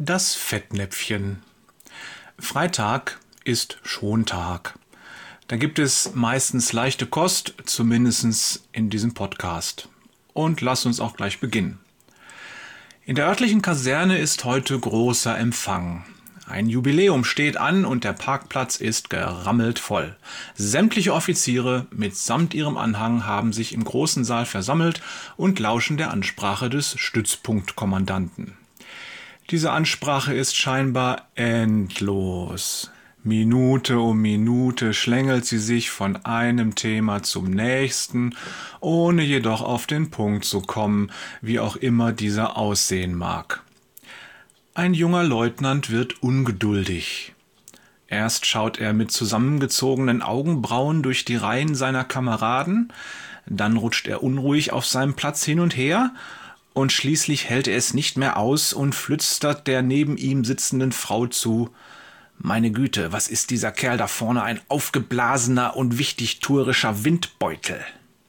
Das Fettnäpfchen. Freitag ist Schontag. Da gibt es meistens leichte Kost, zumindest in diesem Podcast. Und lass uns auch gleich beginnen. In der örtlichen Kaserne ist heute großer Empfang. Ein Jubiläum steht an und der Parkplatz ist gerammelt voll. Sämtliche Offiziere mitsamt ihrem Anhang haben sich im großen Saal versammelt und lauschen der Ansprache des Stützpunktkommandanten. Diese Ansprache ist scheinbar endlos. Minute um Minute schlängelt sie sich von einem Thema zum nächsten, ohne jedoch auf den Punkt zu kommen, wie auch immer dieser aussehen mag. Ein junger Leutnant wird ungeduldig. Erst schaut er mit zusammengezogenen Augenbrauen durch die Reihen seiner Kameraden, dann rutscht er unruhig auf seinem Platz hin und her, und schließlich hält er es nicht mehr aus und flüstert der neben ihm sitzenden Frau zu: »Meine Güte, was ist dieser Kerl da vorne, ein aufgeblasener und wichtigtuerischer Windbeutel?«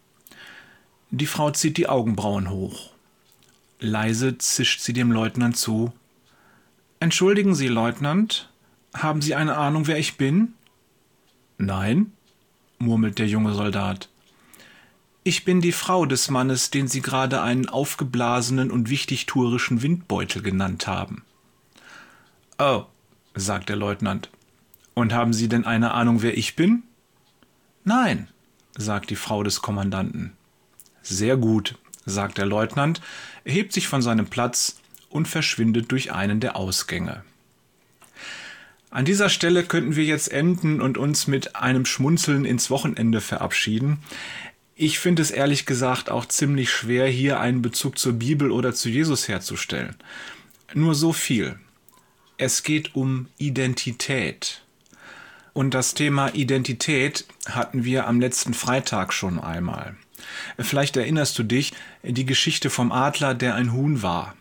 Die Frau zieht die Augenbrauen hoch. Leise zischt sie dem Leutnant zu: »Entschuldigen Sie, Leutnant, haben Sie eine Ahnung, wer ich bin?« »Nein«, murmelt der junge Soldat. »Ich bin die Frau des Mannes, den Sie gerade einen aufgeblasenen und wichtigtuerischen Windbeutel genannt haben.« »Oh«, sagt der Leutnant. »Und haben Sie denn eine Ahnung, wer ich bin?« »Nein«, sagt die Frau des Kommandanten. »Sehr gut«, sagt der Leutnant, erhebt sich von seinem Platz und verschwindet durch einen der Ausgänge. An dieser Stelle könnten wir jetzt enden und uns mit einem Schmunzeln ins Wochenende verabschieden. Ich finde es ehrlich gesagt auch ziemlich schwer, hier einen Bezug zur Bibel oder zu Jesus herzustellen. Nur so viel. Es geht um Identität. Und das Thema Identität hatten wir am letzten Freitag schon einmal. Vielleicht erinnerst du dich, die Geschichte vom Adler, der ein Huhn war.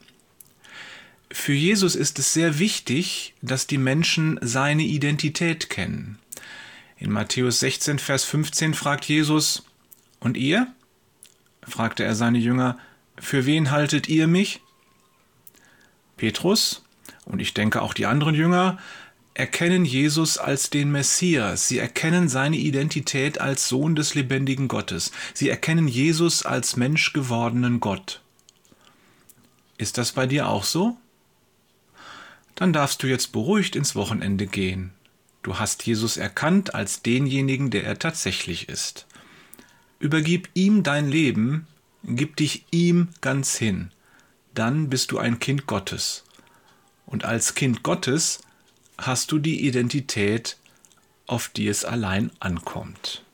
Für Jesus ist es sehr wichtig, dass die Menschen seine Identität kennen. In Matthäus 16, Vers 15 fragt Jesus: »Und ihr?« fragte er seine Jünger, »für wen haltet ihr mich?« Petrus, und ich denke auch die anderen Jünger, erkennen Jesus als den Messias. Sie erkennen seine Identität als Sohn des lebendigen Gottes. Sie erkennen Jesus als menschgewordenen Gott. Ist das bei dir auch so? Dann darfst du jetzt beruhigt ins Wochenende gehen. Du hast Jesus erkannt als denjenigen, der er tatsächlich ist. Übergib ihm dein Leben, gib dich ihm ganz hin. Dann bist du ein Kind Gottes. Und als Kind Gottes hast du die Identität, auf die es allein ankommt.